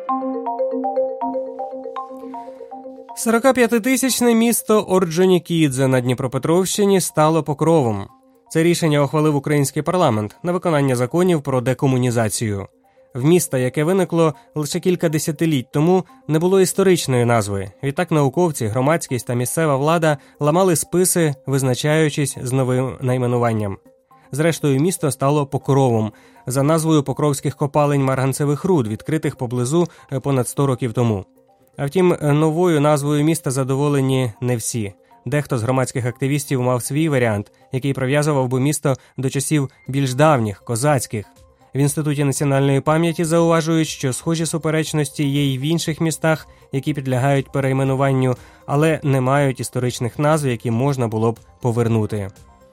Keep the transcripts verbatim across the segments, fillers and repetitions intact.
сорокап'ятитисячне місто Орджонікідзе на Дніпропетровщині стало Покровом. Це рішення ухвалив український парламент на виконання законів про декомунізацію. В міста, яке виникло лише кілька десятиліть тому, не було історичної назви. Відтак науковці, громадськість та місцева влада ламали списи, визначаючись з новим найменуванням. Зрештою, місто стало Покровом за назвою покровських копалень марганцевих руд, відкритих поблизу понад сто років тому. А втім, новою назвою міста задоволені не всі. Дехто з громадських активістів мав свій варіант, який прив'язував би місто до часів більш давніх, козацьких. В Інституті національної пам'яті зауважують, що схожі суперечності є і в інших містах, які підлягають перейменуванню, але не мають історичних назв, які можна було б повернути.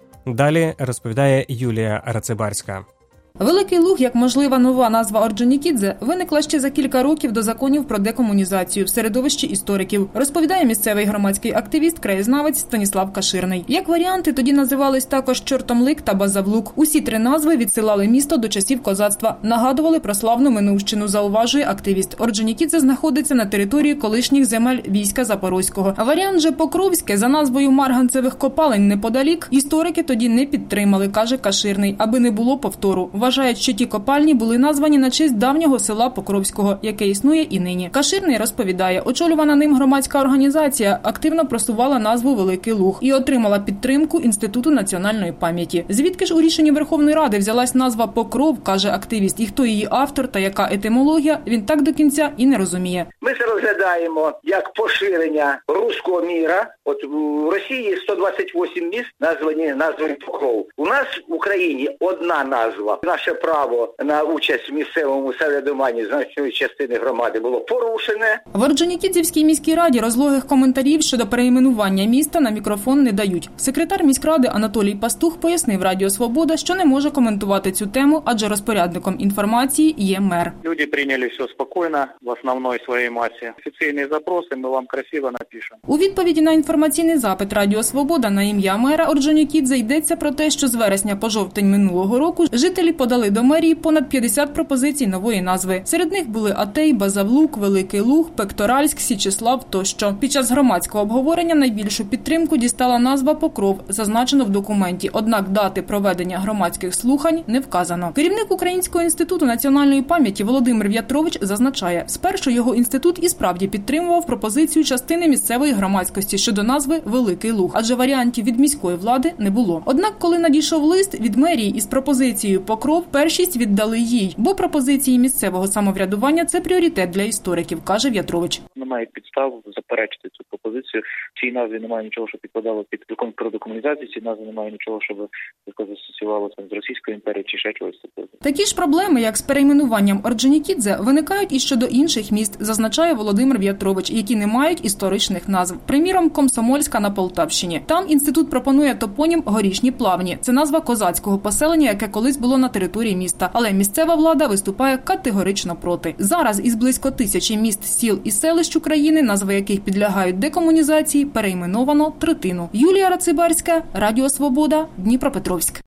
Далі розповідає Юлія Рацибарська. Великий Луг, як можлива нова назва Орджонікідзе, виникла ще за кілька років до законів про декомунізацію в середовищі істориків, розповідає місцевий громадський активіст, краєзнавець Станіслав Каширний. Як варіанти, тоді називались також Чортомлик та Базавлук. Усі три назви відсилали місто до часів козацтва, нагадували про славну минувщину, зауважує активіст. Орджонікідзе знаходиться на території колишніх земель війська Запорозького. А варіант же Покровське за назвою марганцевих копалень неподалік історики тоді не підтримали, каже Каширний, аби не було повтору. Вважають, що ті копальні були названі на честь давнього села Покровського, яке існує і нині. Каширний розповідає, очолювана ним громадська організація активно просувала назву Великий Луг і отримала підтримку Інституту національної пам'яті. Звідки ж у рішенні Верховної Ради взялась назва Покров, каже активіст, і хто її автор та яка етимологія, він так до кінця і не розуміє. Ми це розглядаємо як поширення руського міра. От в Росії сто двадцять вісім міст названі назвою Покров. У нас в Україні одна назва. Наше право на участь в місцевому самоврядуванні значної частини громади було порушене. В Орджонікідзевській міській раді розлогих коментарів щодо перейменування міста на мікрофон не дають. Секретар міськради Анатолій Пастух пояснив Радіо Свобода, що не може коментувати цю тему, адже розпорядником інформації є мер. Люди прийняли все спокійно, в основній своїй масі. Офіційні запроси ми вам красиво напишемо. У відповіді на інформаційний запит Радіо Свобода на ім'я мера Орджонікідзе йдеться про те, що з вересня по жовтень минулого року жителі подали до мерії понад п'ятдесят пропозицій нової назви. Серед них були Атей, Базавлук, Великий Луг, Пекторальськ, Січеслав тощо. Під час громадського обговорення найбільшу підтримку дістала назва Покров, зазначено в документі. Однак дати проведення громадських слухань не вказано. Керівник Українського інституту національної пам'яті Володимир В'ятрович зазначає, спершу його інститут і справді підтримував пропозицію частини місцевої громадськості щодо назви Великий Луг, адже варіантів від міської влади не було. Однак, коли надійшов лист від мерії із пропозицією Покров, першість віддали їй, бо пропозиції місцевого самоврядування – це пріоритет для істориків, каже В'ятрович. Немає підстав заперечити цю пропозицію. В цій назві немає нічого, що підпадало під закон про декомунізацію, в цій назві немає нічого, щоб асоціювалося з Російською імперією чи ще чогось такого. Такі ж проблеми, як з перейменуванням Орджонікідзе, виникають і щодо інших міст, зазначає Володимир В'ятрович, які не мають історичних назв. Приміром, Комсомольська на Полтавщині. Там інститут пропонує топонім Горішні Плавні. Це назва козацького поселення, яке колись було на території міста. Але місцева влада виступає категорично проти. Зараз із близько тисячі міст, сіл і селищ України, назви яких підлягають декомунізації, перейменовано третину. Юлія Рацибарська, Радіо Свобода, Дніпропетровськ.